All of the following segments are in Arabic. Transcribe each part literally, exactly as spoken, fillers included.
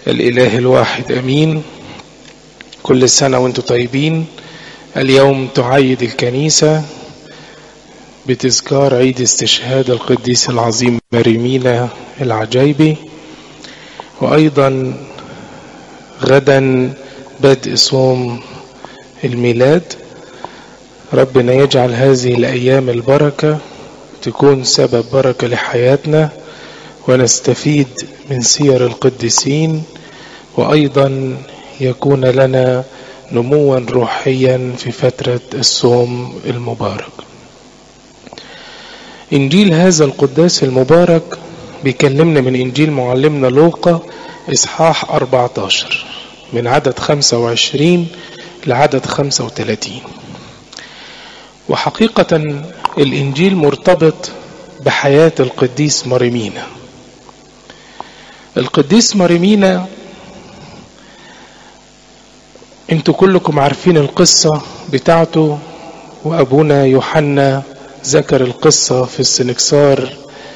الإله الواحد أمين. كل سنة وانتم طيبين. اليوم تعيد الكنيسة بتذكار عيد استشهاد القديس العظيم مريمينا العجيبي، وأيضا غدا بدء صوم الميلاد. ربنا يجعل هذه الأيام البركة تكون سبب بركة لحياتنا، ونستفيد من سير القديسين، وأيضا يكون لنا نموا روحيا في فترة الصوم المبارك. إنجيل هذا القداس المبارك بيكلمنا من إنجيل معلمنا لوقا إصحاح أربعة عشر من عدد خمسة وعشرين لعدد خمسة وثلاثين. وحقيقة الإنجيل مرتبط بحياة القديس مريمينا. القديس مريمينا انتوا كلكم عارفين القصة بتاعته، وأبونا يوحنا ذكر القصة في السنكسار،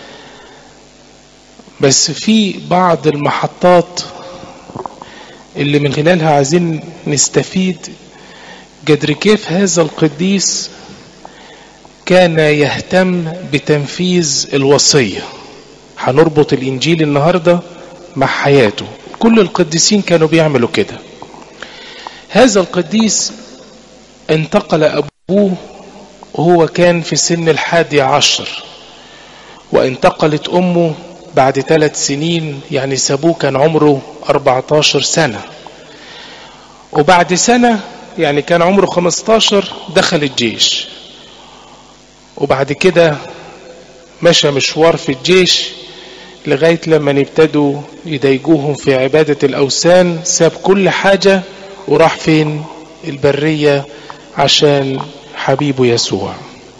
بس في بعض المحطات اللي من خلالها عايزين نستفيد قدر كيف هذا القديس كان يهتم بتنفيذ الوصية. هنربط الإنجيل النهاردة مع حياته. كل القديسين كانوا بيعملوا كده. هذا القديس انتقل أبوه وهو كان في سن الحادي عشر، وانتقلت أمه بعد ثلاث سنين، يعني سابوه كان عمره أربعة عشر سنة، وبعد سنة يعني كان عمره خمسة عشر دخل الجيش، وبعد كده مشى مشوار في الجيش لغاية لما ابتدوا يضايقوهم في عبادة الأوثان. ساب كل حاجة وراح فين؟ البرية عشان حبيبه يسوع.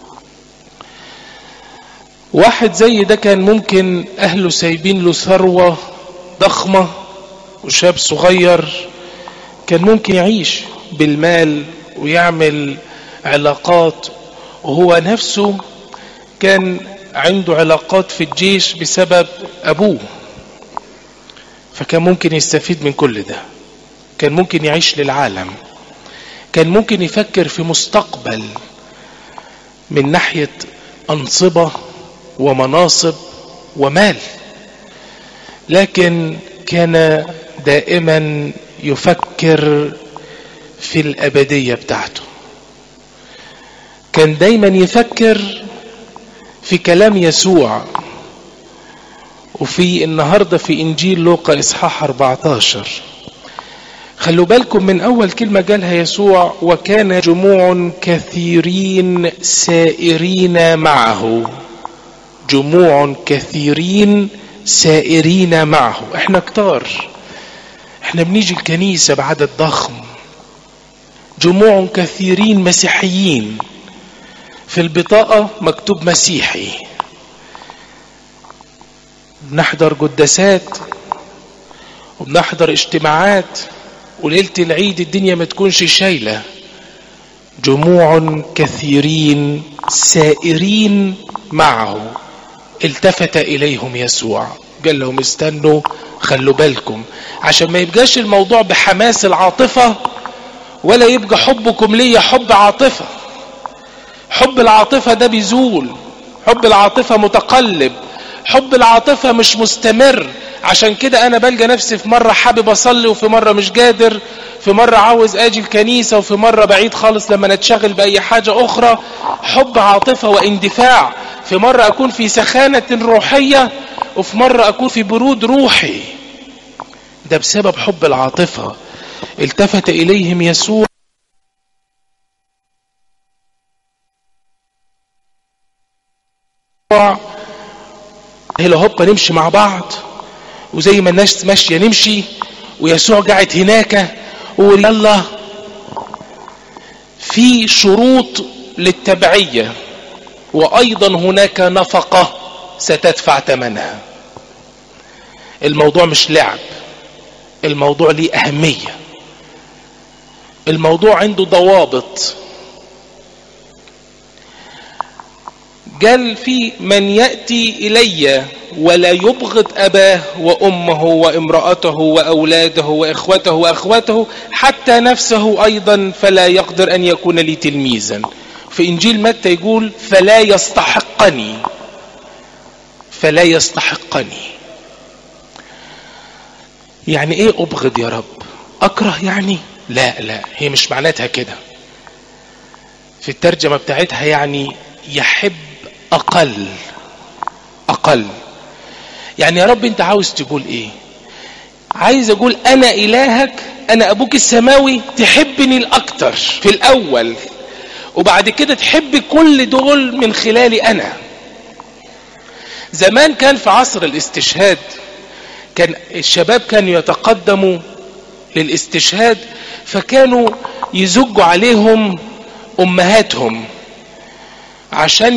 واحد زي ده كان ممكن أهله سايبين له ثروة ضخمة، وشاب صغير كان ممكن يعيش بالمال ويعمل علاقات، وهو نفسه كان عنده علاقات في الجيش بسبب أبوه، فكان ممكن يستفيد من كل ده. كان ممكن يعيش للعالم، كان ممكن يفكر في مستقبل من ناحية أنصبة ومناصب ومال، لكن كان دائما يفكر في الأبدية بتاعته. كان دايما يفكر في كلام يسوع. وفي النهاردة في إنجيل لوقا إصحاح أربعة عشر خلوا بالكم من أول كلمة قالها يسوع: وكان جموع كثيرين سائرين معه. جموع كثيرين سائرين معه. احنا كتار، احنا بنيجي الكنيسة بعدد ضخم. جموع كثيرين مسيحيين، في البطاقة مكتوب مسيحي. بنحضر قداسات وبنحضر اجتماعات، وليلة العيد الدنيا ما تكونش شايلة. جموع كثيرين سائرين معه. التفت إليهم يسوع قال لهم: استنوا، خلوا بالكم، عشان ما يبقاش الموضوع بحماس العاطفة، ولا يبقى حبكم ليا حب عاطفة. حب العاطفة ده بيزول، حب العاطفة متقلب، حب العاطفة مش مستمر. عشان كده أنا بلقى نفسي في مرة حابب أصلي، وفي مرة مش قادر، في مرة عاوز أجي الكنيسة، وفي مرة بعيد خالص لما نتشغل بأي حاجة أخرى. حب عاطفة واندفاع. في مرة أكون في سخانة روحية، وفي مرة أكون في برود روحي. ده بسبب حب العاطفة. التفت إليهم يسوع هلا هوبا نمشي مع بعض، وزي ما الناس ماشية نمشي، ويسوع قاعد هناك ويلا. في شروط للتبعية، وأيضا هناك نفقة ستدفع ثمنها. الموضوع مش لعب، الموضوع ليه أهمية، الموضوع عنده ضوابط. قال في من يأتي إلي ولا يبغض أباه وأمه وامرأته وأولاده وإخوته وأخواته حتى نفسه أيضا فلا يقدر أن يكون لي تلميذا. في إنجيل متى يقول فلا يستحقني، فلا يستحقني. يعني إيه أبغض يا رب؟ أكره يعني؟ لا لا، هي مش معناتها كده. في الترجمة بتاعتها يعني يحب أقل أقل. يعني يا رب أنت عاوز تقول إيه؟ عايز أقول أنا إلهك، أنا أبوك السماوي، تحبني الأكتر في الأول، وبعد كده تحب كل دول من خلالي أنا. زمان كان في عصر الاستشهاد كان الشباب كانوا يتقدموا للاستشهاد، فكانوا يزجوا عليهم أمهاتهم عشان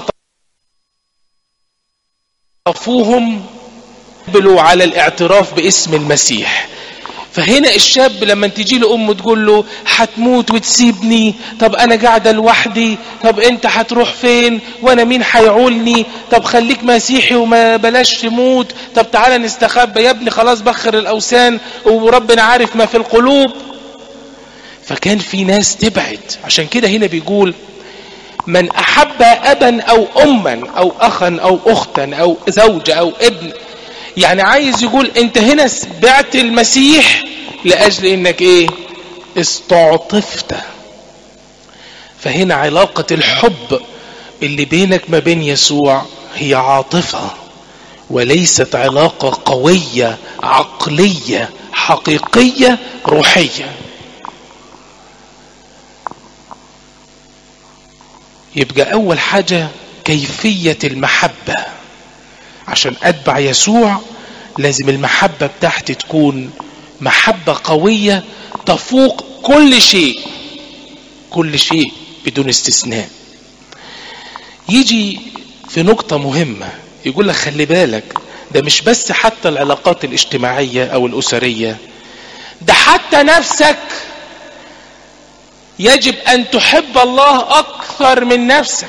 يستعطفوهم يقبلوا على الاعتراف باسم المسيح. فهنا الشاب لما تجي له أمه تقول له هتموت وتسيبني، طب أنا قاعدة لوحدي، طب أنت هتروح فين وأنا مين هيعولني، طب خليك مسيحي وما بلاش تموت، طب تعالى نستخبى يا ابني، خلاص بخر الأوثان وربنا عارف ما في القلوب. فكان في ناس تبعد. عشان كده هنا بيقول من أحب أبا أو أما أو أخا أو أختا أو زوجة أو ابن، يعني عايز يقول انت هنا بعت المسيح لأجل انك ايه؟ استعطفت. فهنا علاقة الحب اللي بينك ما بين يسوع هي عاطفة، وليست علاقة قوية عقلية حقيقية روحية. يبقى أول حاجة كيفية المحبة. عشان أتبع يسوع لازم المحبة بتاعتي تكون محبة قوية تفوق كل شيء، كل شيء بدون استثناء. يجي في نقطة مهمة يقول لك خلي بالك، ده مش بس حتى العلاقات الاجتماعية أو الأسرية، ده حتى نفسك يجب أن تحب الله أكثر من نفسك.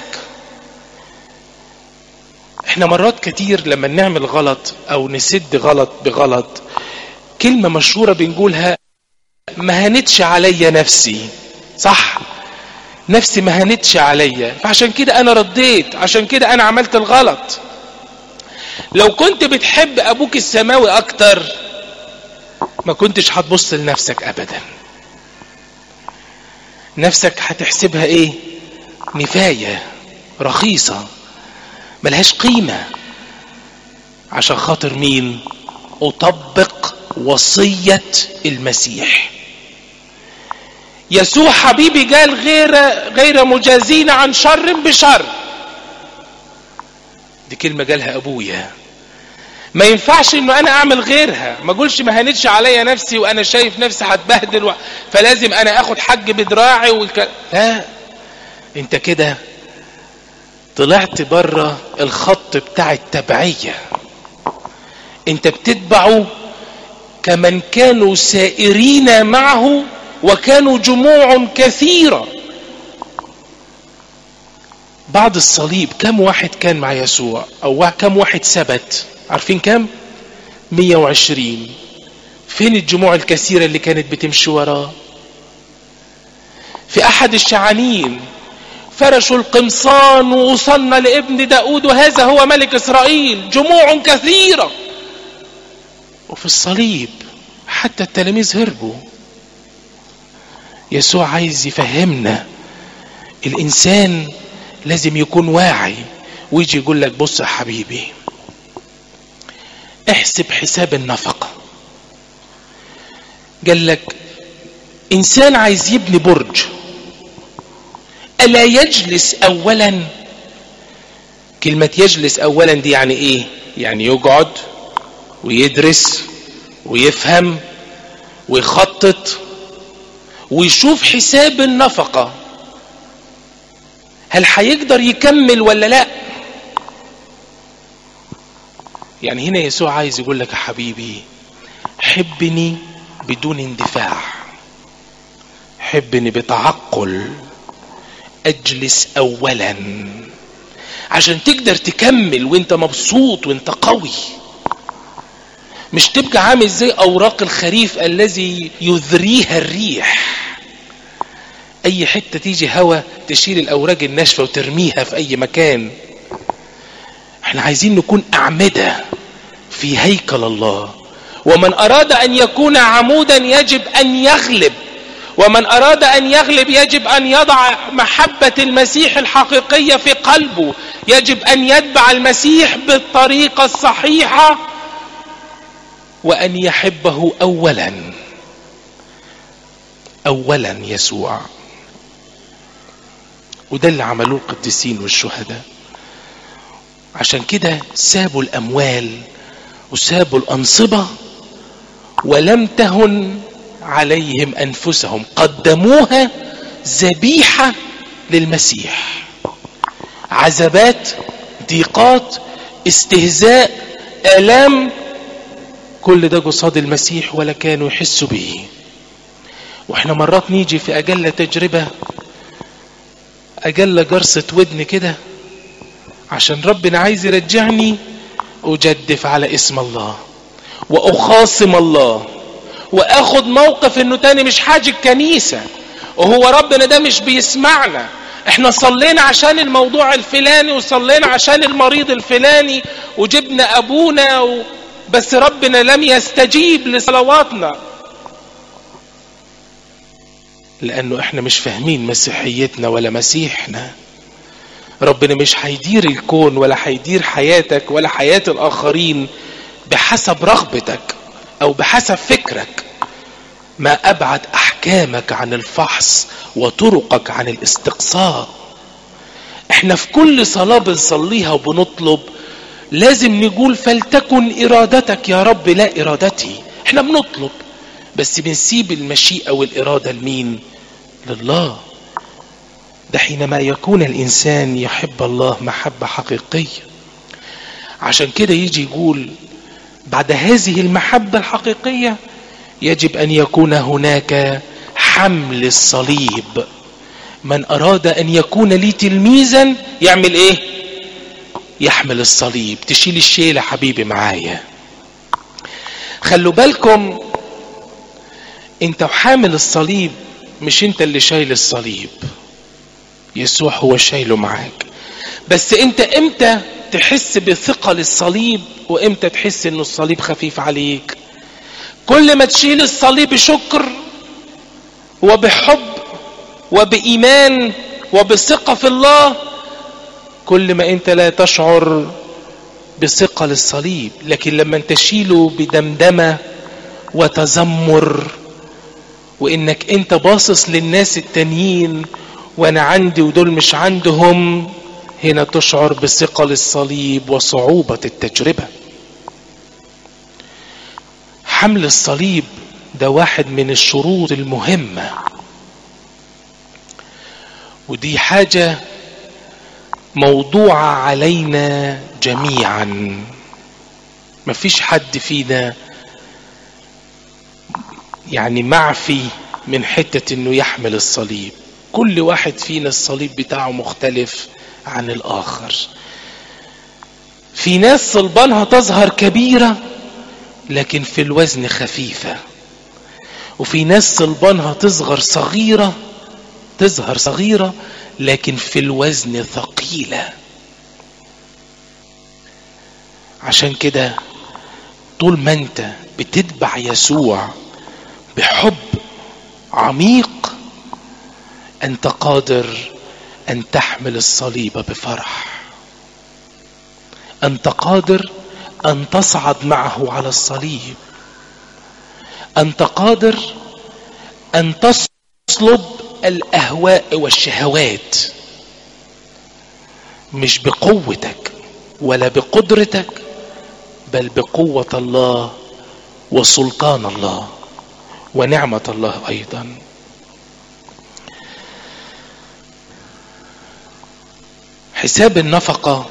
احنا مرات كتير لما نعمل غلط او نسد غلط بغلط، كلمة مشهورة بنقولها ما هنتش عليا نفسي، صح؟ نفسي ما هنتش عليا، فعشان كده انا رديت، عشان كده انا عملت الغلط. لو كنت بتحب ابوك السماوي اكتر ما كنتش هتبص لنفسك ابدا. نفسك هتحسبها ايه؟ نفاية رخيصة ملهاش قيمة. عشان خاطر مين؟ أطبق وصية المسيح. يسوع حبيبي قال غير غير مجازين عن شر بشر. دي كلمة قالها أبويا. ما ينفعش إنه أنا أعمل غيرها. ما أقولش ما هندش عليا نفسي وأنا شايف نفسي هتبهدل و... فلازم أنا أخد حج بدراعي والك... لا، أنت كده طلعت بره الخط بتاع التبعية. انت بتتبعه كمن كانوا سائرين معه وكانوا جموع كثيرة. بعد الصليب كم واحد كان مع يسوع؟ او كم واحد ثبت؟ عارفين كم؟ مية وعشرين. فين الجموع الكثيرة اللي كانت بتمشي وراه؟ في احد الشعانين فرشوا القمصان ووصلنا لابن داود وهذا هو ملك إسرائيل، جموع كثيرة. وفي الصليب حتى التلاميذ هربوا. يسوع عايز يفهمنا الإنسان لازم يكون واعي، ويجي يقول لك بص يا حبيبي، احسب حساب النفقة. قال لك إنسان عايز يبني برج، ألا يجلس أولا؟ كلمة يجلس أولا دي يعني إيه؟ يعني يقعد ويدرس ويفهم ويخطط ويشوف حساب النفقة، هل هيقدر يكمل ولا لا؟ يعني هنا يسوع عايز يقول لك يا حبيبي حبني بدون اندفاع، حبني بتعقل، اجلس اولا عشان تقدر تكمل وانت مبسوط وانت قوي، مش تبقى عامل زي اوراق الخريف الذي يذريها الريح، اي حتة تيجي هوا تشيل الاوراق الناشفة وترميها في اي مكان. احنا عايزين نكون اعمدة في هيكل الله. ومن اراد ان يكون عمودا يجب ان يغلب، ومن اراد ان يغلب يجب ان يضع محبة المسيح الحقيقية في قلبه، يجب ان يتبع المسيح بالطريقة الصحيحة، وان يحبه اولا اولا يسوع. وده اللي عملوه القديسين والشهداء. عشان كده سابوا الاموال وسابوا الانصبة ولم تهن عليهم انفسهم، قدموها ذبيحة للمسيح. عذابات، ضيقات، استهزاء، آلام، كل ده قصاد المسيح ولا كانوا يحسوا به. واحنا مرات نيجي في اجل تجربة، اجل جرسة ودن كده، عشان ربنا عايز يرجعني اجدف على اسم الله واخاصم الله واخد موقف انه تاني مش حاج الكنيسة، وهو ربنا ده مش بيسمعنا. احنا صلينا عشان الموضوع الفلاني وصلينا عشان المريض الفلاني وجبنا ابونا و... بس ربنا لم يستجيب لصلواتنا، لانه احنا مش فاهمين مسيحيتنا ولا مسيحنا. ربنا مش هيدير الكون ولا هيدير حياتك ولا حياة الاخرين بحسب رغبتك او بحسب فكرك. ما ابعد احكامك عن الفحص وطرقك عن الاستقصاء. احنا في كل صلاة بنصليها وبنطلب لازم نقول فلتكن ارادتك يا رب لا ارادتي. احنا بنطلب بس بنسيب المشيئة والارادة لمين؟ لله. ده حينما يكون الانسان يحب الله محبة حقيقية. عشان كده يجي يقول بعد هذه المحبة الحقيقية يجب ان يكون هناك حمل الصليب. من اراد ان يكون لي تلميذا يعمل ايه؟ يحمل الصليب. تشيل الشيلة حبيبي معايا. خلوا بالكم انت حامل الصليب، مش انت اللي شايل الصليب، يسوع هو شايله معاك. بس انت امتى تحس بثقل الصليب وامتى تحس انه الصليب خفيف عليك؟ كل ما تشيل الصليب بشكر وبحب وبإيمان وبثقة في الله، كل ما انت لا تشعر بثقل الصليب. لكن لما انت تشيله بدمدمة وتذمر وانك انت باصص للناس التانيين وانا عندي ودول مش عندهم، هنا تشعر بثقل الصليب وصعوبة التجربة. حمل الصليب ده واحد من الشروط المهمة، ودي حاجة موضوعة علينا جميعا. مفيش حد فينا يعني معفي من حتة انه يحمل الصليب. كل واحد فينا الصليب بتاعه مختلف عن الاخر. في ناس صلبانها تظهر كبيرة لكن في الوزن خفيفة، وفي ناس صلبانها تصغر صغيرة تظهر صغيرة لكن في الوزن ثقيلة. عشان كده طول ما انت بتتبع يسوع بحب عميق انت قادر ان تحمل الصليب بفرح. انت قادر ان تصعد معه على الصليب. انت قادر ان تصلب الاهواء والشهوات، مش بقوتك ولا بقدرتك بل بقوة الله وسلطان الله ونعمة الله ايضا. حساب النفقة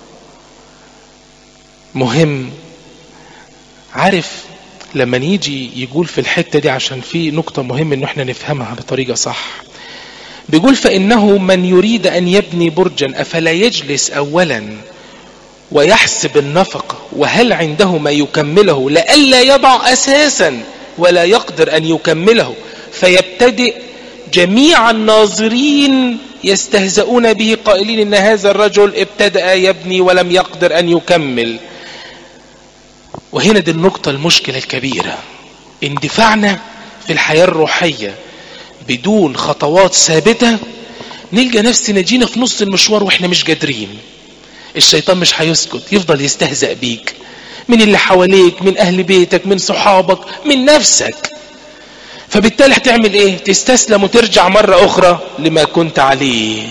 مهم. عارف لما نيجي يقول في الحتة دي، عشان في نقطة مهمة ان احنا نفهمها بطريقة صح. بيقول فإنه من يريد أن يبني برجا أفلا يجلس أولا ويحسب النفقة وهل عنده ما يكمله لئلا يضع أساسا ولا يقدر أن يكمله فيبتدئ جميع الناظرين يستهزئون به قائلين إن هذا الرجل ابتدأ يبني ولم يقدر أن يكمل. وهنا دي النقطة المشكلة الكبيرة، اندفاعنا في الحياة الروحية بدون خطوات ثابتة نلقى نفسنا جينا في نص المشوار واحنا مش قادرين. الشيطان مش هيسكت، يفضل يستهزأ بيك من اللي حواليك، من أهل بيتك، من صحابك، من نفسك. فبالتالي هتعمل ايه؟ تستسلم وترجع مرة أخرى لما كنت عليه.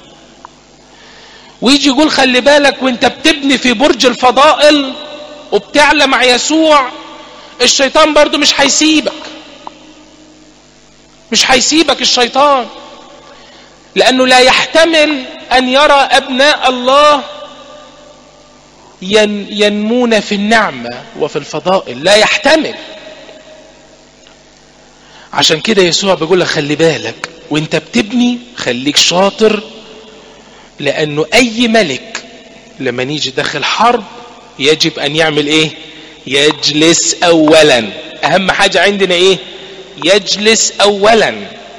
ويجي يقول خلي بالك وانت بتبني في برج الفضائل وبتعلى مع يسوع، الشيطان برضو مش هيسيبك، مش هيسيبك الشيطان، لأنه لا يحتمل أن يرى أبناء الله ينمون في النعمة وفي الفضائل، لا يحتمل. عشان كده يسوع بيقول لك خلي بالك وانت بتبني خليك شاطر، لأنه أي ملك لما نيجي داخل حرب يجب أن يعمل إيه؟ يجلس أولا. أهم حاجة عندنا إيه؟ يجلس أولا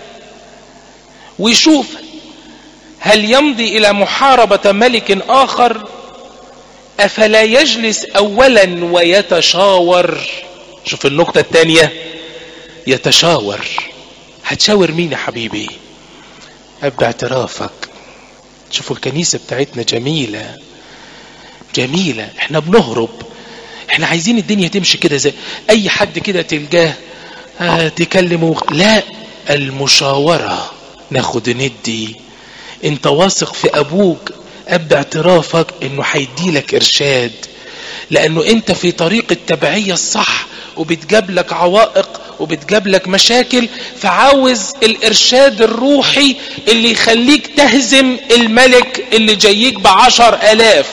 ويشوف هل يمضي إلى محاربة ملك آخر أفلا يجلس أولا ويتشاور. شوف النقطة الثانية، يتشاور. هتشاور مين يا حبيبي؟ أبدا اعترافك. شوفوا الكنيسة بتاعتنا جميلة جميلة، احنا بنهرب، احنا عايزين الدنيا تمشي كده زي اي حد كده تلقاه آه تكلمه. لا، المشاورة، ناخد ندي. انت واثق في ابوك، ابدا اعترافك انه هيديلك ارشاد، لانه انت في طريق التبعية الصح وبتجاب لك عوائق وبتجاب لك مشاكل، فعاوز الارشاد الروحي اللي يخليك تهزم الملك اللي جايك بعشر الاف.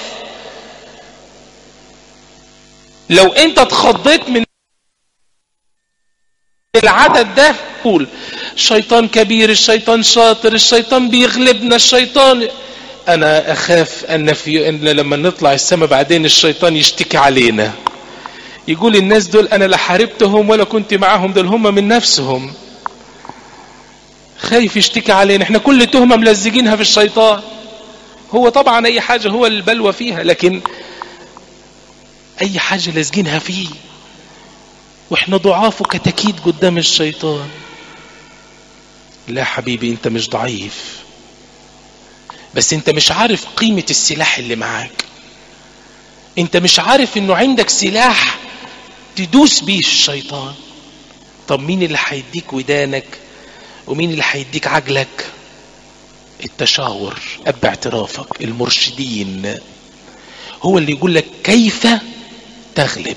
لو انت اتخضيت من العدد ده قول الشيطان كبير، الشيطان شاطر، الشيطان بيغلبنا، الشيطان. انا اخاف ان في ان لما نطلع السماء بعدين الشيطان يشتكي علينا، يقول الناس دول انا لا حاربتهم ولا كنت معاهم، دول هم من نفسهم. خايف يشتكي علينا، احنا كل تهمة ملزجينها في الشيطان. هو طبعا اي حاجة هو البلوى فيها، لكن اي حاجة لازجينها فيه، واحنا ضعاف وكتاكيد قدام الشيطان. لا حبيبي، انت مش ضعيف، بس انت مش عارف قيمة السلاح اللي معاك. انت مش عارف انه عندك سلاح تدوس بيه الشيطان. طب مين اللي هيديك ودانك ومين اللي هيديك عجلك؟ التشاور، اب اعترافك، المرشدين، هو اللي يقول لك كيف تغلب،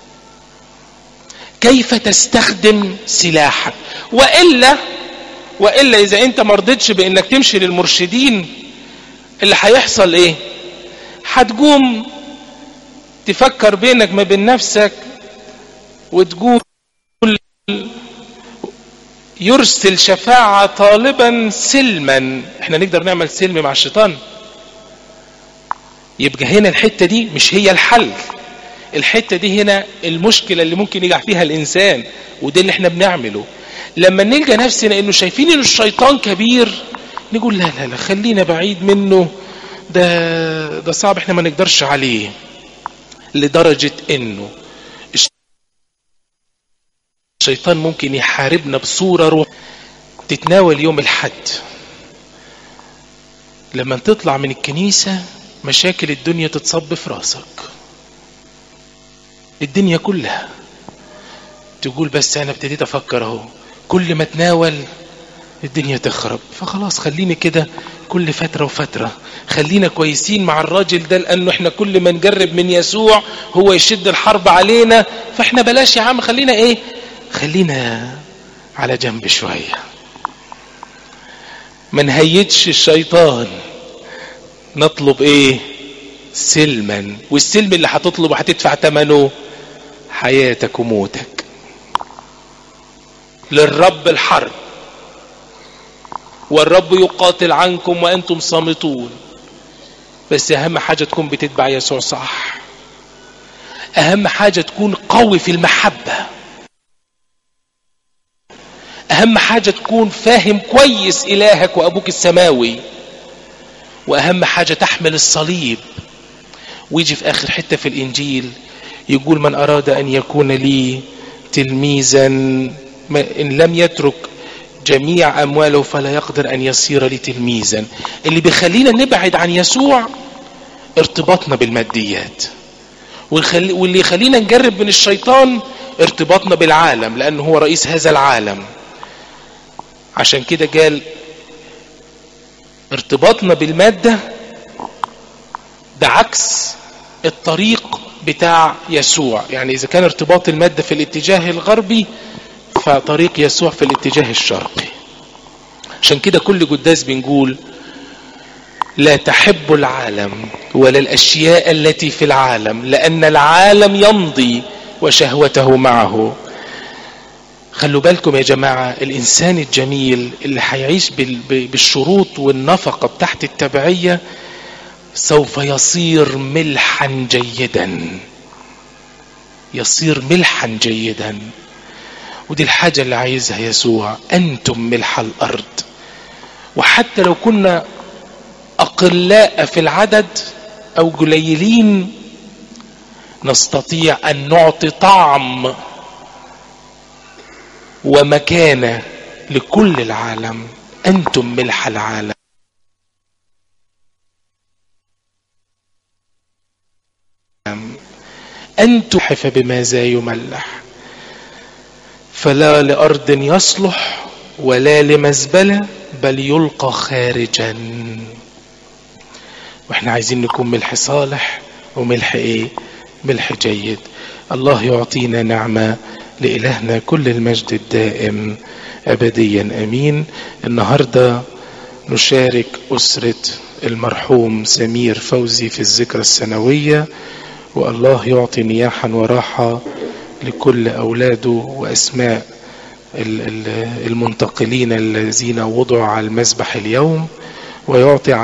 كيف تستخدم سلاحك. وإلا وإلا إذا أنت مرضتش بأنك تمشي للمرشدين، اللي هيحصل إيه؟ هتقوم تفكر بينك ما بين نفسك وتقول يرسل شفاعة طالبا سلما. احنا نقدر نعمل سلم مع الشيطان؟ يبقى هنا الحتة دي مش هي الحل، الحتة دي هنا المشكلة اللي ممكن يقع فيها الإنسان، وده اللي احنا بنعمله. لما نلقى نفسنا انه شايفين انه الشيطان كبير، نقول لا لا لا خلينا بعيد منه، ده ده صعب، احنا ما نقدرش عليه. لدرجة انه الشيطان ممكن يحاربنا بصورة روح. تتناول يوم الحد لما تطلع من الكنيسة مشاكل الدنيا تتصب في راسك، الدنيا كلها، تقول بس انا ابتديت افكر اهو كل ما تناول الدنيا تخرب، فخلاص خليني كده كل فترة وفترة خلينا كويسين مع الراجل ده، لانه احنا كل ما نجرب من يسوع هو يشد الحرب علينا، فاحنا بلاش يا عم، خلينا ايه، خلينا على جنب شوية، ما نهيتش الشيطان. نطلب ايه؟ سلما. والسلم اللي هتطلبه هتدفع ثمنه حياتك وموتك. للرب الحرب والرب يقاتل عنكم وأنتم صامتون. بس أهم حاجة تكون بتتبع يسوع صح. أهم حاجة تكون قوي في المحبة. أهم حاجة تكون فاهم كويس إلهك وأبوك السماوي. وأهم حاجة تحمل الصليب. ويجي في آخر حتة في الإنجيل يقول من أراد أن يكون لي تلميذا إن لم يترك جميع أمواله فلا يقدر أن يصير لي تلميذا. اللي بيخلينا نبعد عن يسوع ارتباطنا بالماديات، واللي يخلينا نجرب من الشيطان ارتباطنا بالعالم لأنه هو رئيس هذا العالم. عشان كده قال ارتباطنا بالمادة ده عكس الطريق بتاع يسوع. يعني إذا كان ارتباط المادة في الاتجاه الغربي فطريق يسوع في الاتجاه الشرقي. عشان كده كل قداس بنقول لا تحب العالم ولا الأشياء التي في العالم لأن العالم يمضي وشهوته معه. خلوا بالكم يا جماعة، الإنسان الجميل اللي هيعيش بالشروط والنفقة بتاعت التبعية سوف يصير ملحا جيدا، يصير ملحا جيدا. ودي الحاجة اللي عايزها يسوع، أنتم ملح الأرض. وحتى لو كنا أقلاء في العدد أو قليلين نستطيع أن نعطي طعم ومكانة لكل العالم. أنتم ملح العالم. أنتم حف بماذا يملح فلا لأرض يصلح ولا لمزبلة بل يلقى خارجا. واحنا عايزين نكون ملح صالح وملح ايه؟ ملح جيد. الله يعطينا نعمة. لإلهنا كل المجد الدائم أبديا أمين. النهاردة نشارك أسرة المرحوم سمير فوزي في الذكرى السنوية، والله يعطي نياحا وراحة لكل أولاده وأسماء المنتقلين الذين وضعوا على المذبح اليوم، ويعطي